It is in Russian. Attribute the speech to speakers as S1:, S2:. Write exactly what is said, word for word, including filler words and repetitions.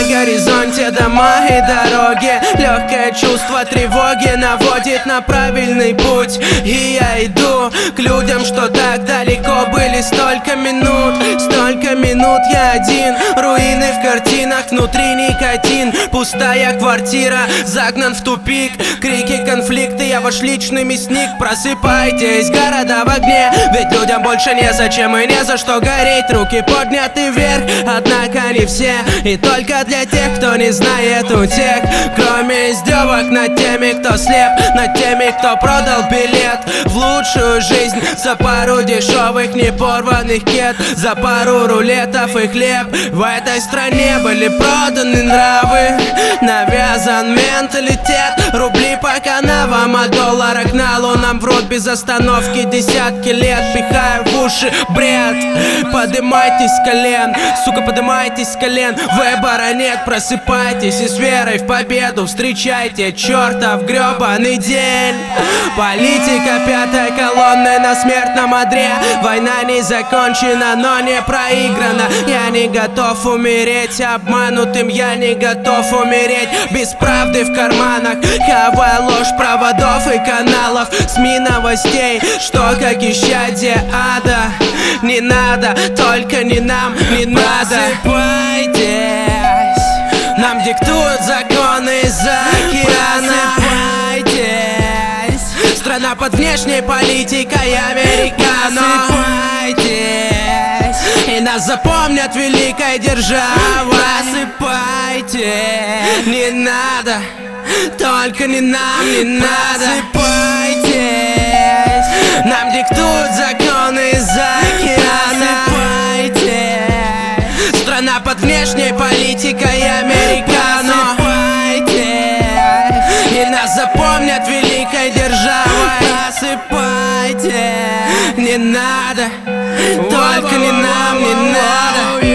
S1: горизонте дома и дороги. Легкое чувство тревоги наводит на правильный путь. И я иду к людям, что так далеко были. Столько минут, столько минут я один. Руины в картинах, внутри никотин. Пустая квартира, загнан в тупик. Крики, конфликты, я ваш личный мясник. Просыпайтесь, города в огне. Ведь людям больше незачем и не за что гореть. Руки подняты вверх, однако не все. И только для тех, кто не знает утех. Кроме издевок над теми, кто слеп, над теми, кто продал билет в лучшую жизнь. За пару дешевых непорванных кет, за пару рулетов и хлеб. В этой стране были проданы нравы, навязан менталитет. Рубли по канавам, а доллара к налу. Нам в рот без остановки десятки лет. Пихаю в уши бред. Подымайтесь с колен, сука, подымайтесь с колен. Выбора нет, просыпайтесь и с верой в победу встречайте чертов гребаный день. Политика пятой колонны на смертном одре. Война не закончена, но не проиграна. Я не готов умереть обманутым, я не готов умереть без правды в карманах. Хавая ложь проводов и каналов, СМИ новостей, что как исчадие ада. Не надо, только не нам, не надо. Просыпайтесь, нам диктуют законы из-за океана. Просыпайтесь, страна под внешней политикой американо. Просыпайтесь, и нас запомнят великой державой. Просыпайтесь, не надо, только не нам, не надо. Просыпайтесь, нам диктуют законы из-за океана. Просыпайтесь, страна под внешней политикой американо. Просыпайтесь, и нас запомнят великой державой. Просыпайтесь, не надо, только не нам, не надо.